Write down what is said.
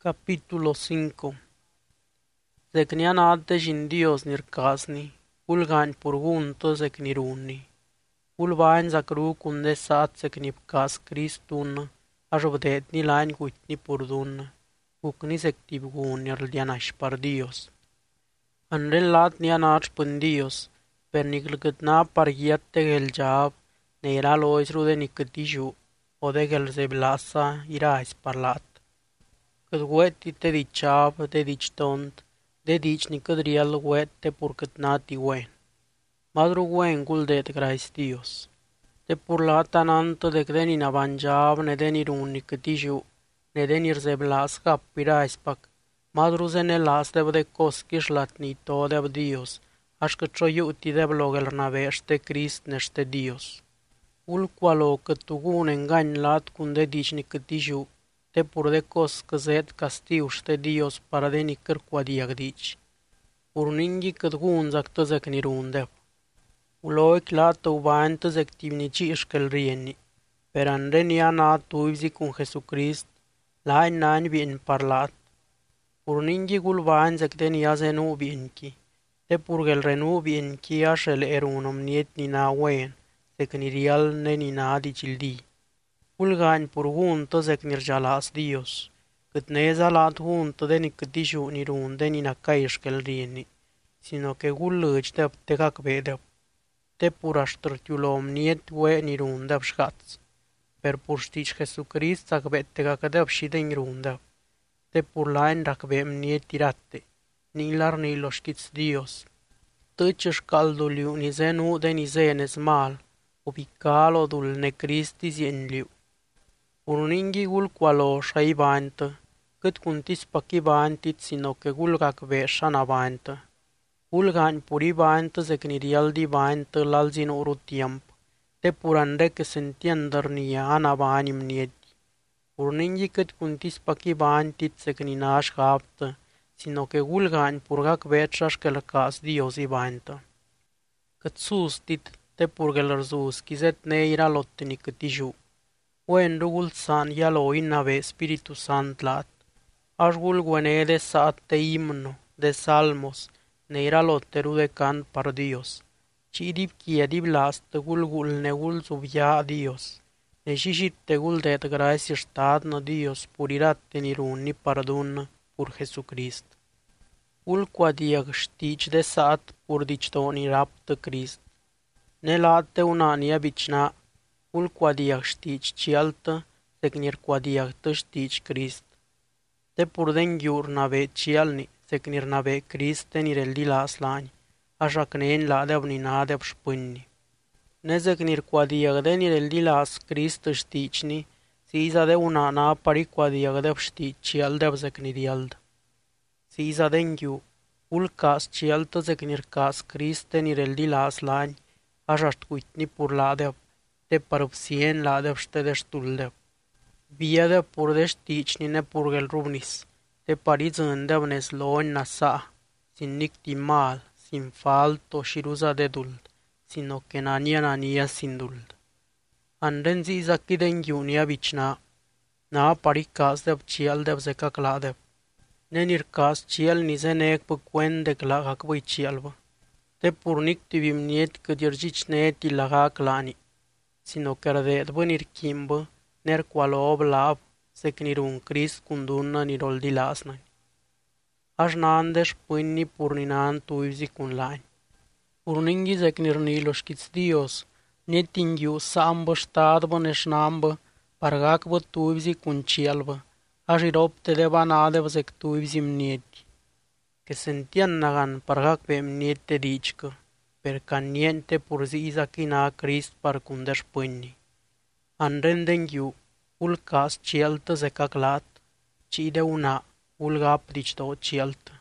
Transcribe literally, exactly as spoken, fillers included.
Capítulo cinco. Zecni anate shin Dios nirkasni, ulgaň purgunto zecni runni. Ulbaň zakru kunde sat zecni bkas Kristun, ajobdetni laň gutni purdun, gukni zektibgun nirldianash par Dios. Anren lat ni anach pun Dios, per niglgëtna par yette geljab, neira loisru de nikëtishu, o de gelzeblasa irais par lat. Cât weti te dichab, de dich tont, de dich ni cât riel wette pur cât nati wen. Madru wen guldet grais Dios. Te pur lata nanto de de ni nabanjab, ne de ni run ni câtishu, ne de ni rzeblas gap irais pak. Madru zene las deb de koskish lat ni to deb Dios, aș că cioiuti deb logel navește Crist nește Dios. Ul qualo cât tugun engañ lat cum de dich ni câtishu, te pur de cos căzet castiu ște Dios para de ni căr quadiag dich. Pur ningi cât gun zac tăzec ni rundeb. Uloi clat u bain tăzec tivnici iškel rieni, per anre ni ana tuivzi cum Jesucrist, lain nañ bien parlat. Pur ningi gul bain zec de ni aze nu bienki, te pur gel renu bienki așel erunum niet ni na wen, zec ni rial ne ni na dicildi. Ulgaň pur junto zec nirjalas Dios, cât neza lat junto de ni câtishu ni runde ni nacaixkel rieni, sino que gul lăgi deb te cac vedeb. Te pur aștărtiulom niet we ni rundeb șgaț, per pur știci Jesucrist zac vet te cacădeb și de ni rundeb. Te pur lain rac vem niet tirate, ni lar ni lo știți Dios. Tăciș calduliu ni zenu de ni zenes mal, ubicalo dul ne Cristi zienliu. Urningi gul qualo shai bantă, cât cuntis paki bantit sino que gul gac veșa na bantă. Gul gaň puri bantă zecnirial di bantă lalzin uru tiemp, te purande que se entiender nia ana banim nieti. Urningi cât cuntis paki bantit zecninash gaptă, sino que gul gaň pur gac veșash que lăcas Dios i bantă. Cât sustit te purgel rzus, kizet neira lotteni câtiju. Wen rugul san yalo inave Espíritu Sant lat. Ashgul gwene de saat te himno, de salmos, neira lotteru de can par Dios. Ci dib kia dib last te gul gul ne gul subya a Dios. Ne shishit te gul det gracia stad no Dios purirat tenirun ni pardon pur Jesucrist. Gul quadiag stich de saat pur dictoni rapt Christ. Ne late unania bicna, ul quadiag știci ci altă, secnir quadiagtă știci Crist. Te purden giur nave ci alni, secnir nave Criste nireldi las lani, așa că ne la deab ni nadeb șpânni. Ne secnir quadiag de nireldi las Crist șticni, si iza de una na pari quadiag deb știci ci al deb secnir iald. Si iza de giu, ul cas ci altă secnir cas Criste nireldi las lani, așa ștcuitni pur la deb. Te parupsien la deb ște destul deb. Via de pur de șticni ne purgel rubnis, te pariz îndeb nesloni nasa, sin nicti mal, sin falto și ruza de duld, sino que nania nania sin duld. Anden zi zaki de ngiunia bicna, na pari cas deb ciel deb zeca cla deb. Nenir cas ciel ni zenek pe cuen de cla hac băi cielbă. Te purnic tivim niet că dirgici neti la hac lani. Sino que ardet venir kimbă, ner qualo oblab, secnir un Crist cundunna nirol di lasnani. Aș nandeș pânni purninan tuivzi cun lani. Purningi secnir nilo știți Dios, netingiu sambă ștadbă neșnambă, pargac bă tuivzi cun cielbă, aș iropte de banadeb sec tuivzi mnieti. Que sentian nagan pargac pe mniete dicică, per ca niente pur zisa china Crist par cundeș pânni. An rendengiu, ul cas cieltă zeca clat, ci de una, ul gap dicto cieltă.